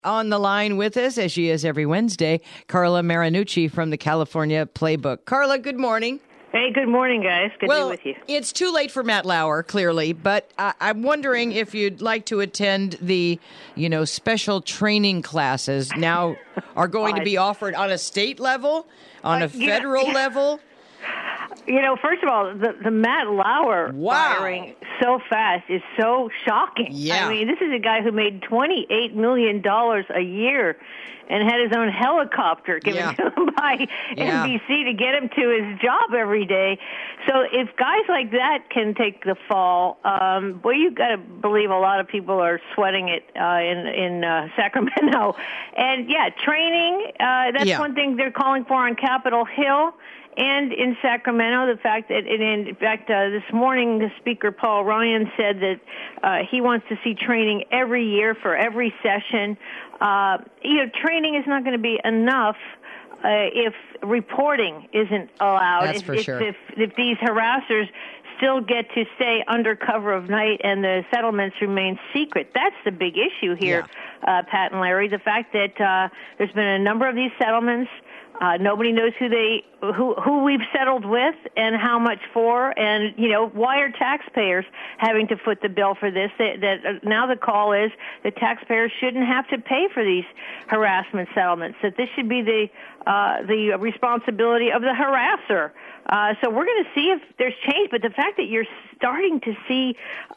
On the line with us, as she is every Wednesday, Carla Marinucci from the California Playbook. Carla, good morning. Hey, good morning, guys. Good to be with you. It's too late for Matt Lauer, clearly, but I'm wondering if you'd like to attend the, special training classes now are going to be offered on a state level, on a federal level. First of all, the Matt Lauer firing so fast is so shocking. Yeah. I mean, this is a guy who made $28 million a year and had his own helicopter given to him by NBC to get him to his job every day. So if guys like that can take the fall, you've got to believe a lot of people are sweating it in Sacramento. And, training, that's one thing they're calling for on Capitol Hill. And in Sacramento, the fact that, this morning, the Speaker Paul Ryan said that he wants to see training every year for every session. Training is not going to be enough if reporting isn't allowed. That's for sure. If these harassers still get to stay under cover of night and the settlements remain secret. That's the big issue here, Pat and Larry. The fact that there's been a number of these settlements. Nobody knows who we've settled with and how much for, and why are taxpayers having to foot the bill for this? That now the call is that taxpayers shouldn't have to pay for these harassment settlements. That this should be the responsibility of the harasser. So we're going to see if there's change, but the fact that you're starting to see,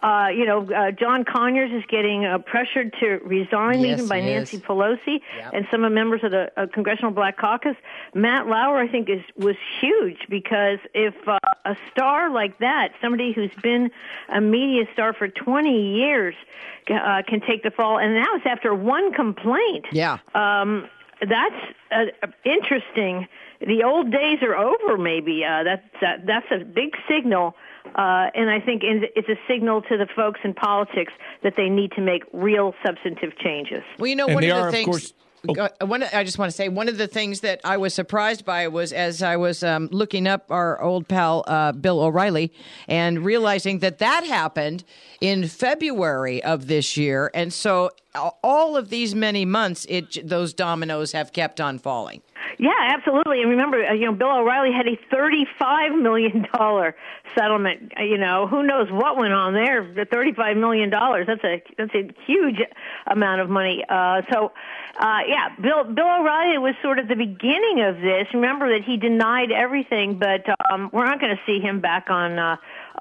John Conyers is getting pressured to resign even by Nancy Pelosi and some of the members of the Congressional Black Caucus. Matt Lauer, I think, was huge because if a star like that, somebody who's been a media star for 20 years, can take the fall, and now it's after one complaint. Yeah. That's interesting. The old days are over, maybe. That's a big signal, and I think it's a signal to the folks in politics that they need to make real substantive changes. Well, one of the things... I just want to say one of the things that I was surprised by was as I was looking up our old pal Bill O'Reilly and realizing that happened in February of this year. And so all of these many months, those dominoes have kept on falling. Yeah, absolutely. And remember, Bill O'Reilly had a $35 million settlement. Who knows what went on there? The $35 million. That's a huge amount of money. Bill O'Reilly was sort of the beginning of this. Remember that he denied everything, but we're not going to see him back on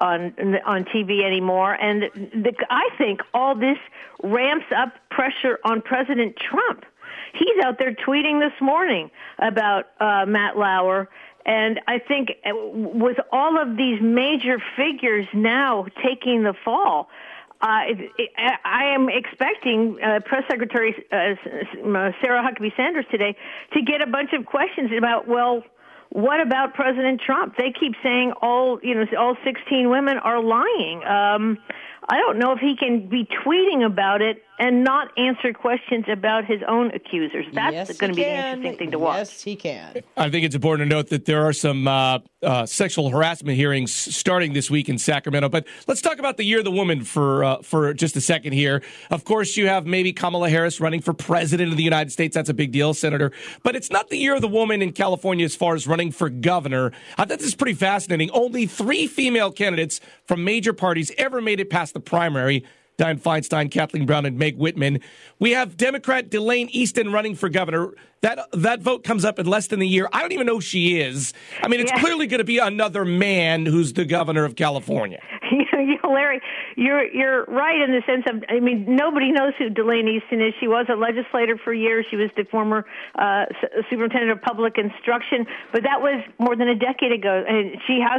TV anymore. And I think all this ramps up pressure on President Trump. He's out there tweeting this morning about Matt Lauer. And I think with all of these major figures now taking the fall, I am expecting Press Secretary Sarah Huckabee Sanders today to get a bunch of questions about, what about President Trump? They keep saying all 16 women are lying. I don't know if he can be tweeting about it and not answer questions about his own accusers. That's going to be the interesting thing to watch. Yes, he can. I think it's important to note that there are some sexual harassment hearings starting this week in Sacramento. But let's talk about the Year of the Woman for just a second here. Of course, you have maybe Kamala Harris running for president of the United States. That's a big deal, Senator. But it's not the Year of the Woman in California as far as running for governor. I thought this is pretty fascinating. Only 3 female candidates from major parties ever made it past the primary. Dianne Feinstein, Kathleen Brown, and Meg Whitman. We have Democrat Delane Easton running for governor. That vote comes up in less than a year. I don't even know who she is. I mean, it's clearly going to be another man who's the governor of California. Larry, you're right in the sense of, nobody knows who Delane Easton is. She was a legislator for years. She was the former superintendent of public instruction, but that was more than a decade ago. And she has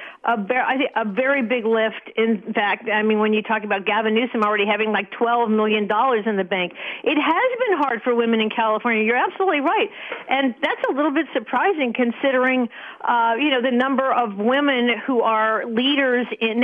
a very big lift. In fact, when you talk about Gavin Newsom already having like $12 million in the bank, it has been hard for women in California. You're absolutely right. And that's a little bit surprising considering, the number of women who are leaders, national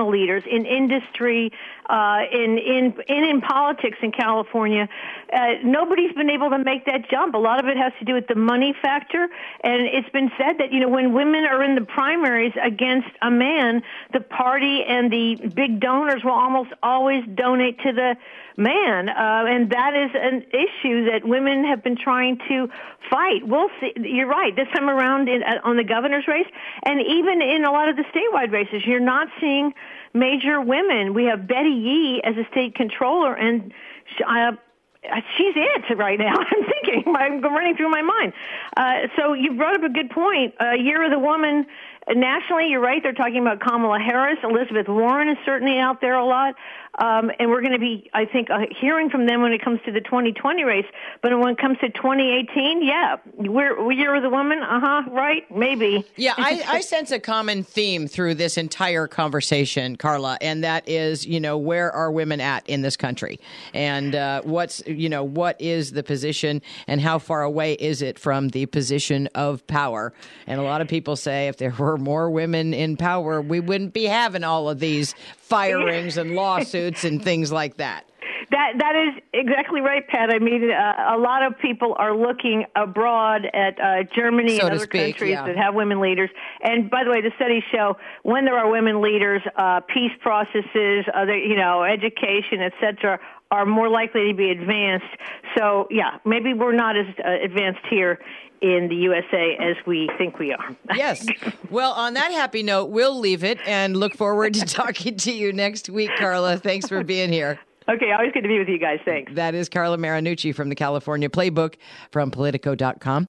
professional leaders in industry, in politics in California. Nobody's been able to make that jump. A lot of it has to do with the money factor, and it's been said that, when women are in the primaries against a man, the party and the big donors will almost always donate to the man, and that is an issue that women have been trying to fight. We'll see. You're right. This time around on the governor's race, and even in a lot of the statewide races, you're not seeing major women. We have Betty Yee as a state controller, and she's it right now. I'm running through my mind. So you brought up a good point. Year of the Woman. Nationally, you're right. They're talking about Kamala Harris. Elizabeth Warren is certainly out there a lot. And we're going to be, I think, hearing from them when it comes to the 2020 race. But when it comes to 2018, yeah, we're Year of the Woman. Right? Maybe. Yeah, I sense a common theme through this entire conversation, Carla, and that is, where are women at in this country? And what is the position and how far away is it from the position of power? And a lot of people say if there were more women in power, we wouldn't be having all of these firings and lawsuits and things like that. That is exactly right, Pat. I mean, a lot of people are looking abroad at Germany and other countries that have women leaders. And by the way, the studies show when there are women leaders, peace processes, education, etc., are more likely to be advanced. So, yeah, maybe we're not as advanced here in the USA as we think we are. Yes. Well, on that happy note, we'll leave it and look forward to talking to you next week, Carla. Thanks for being here. Okay, always good to be with you guys. Thanks. That is Carla Marinucci from the California Playbook from Politico.com.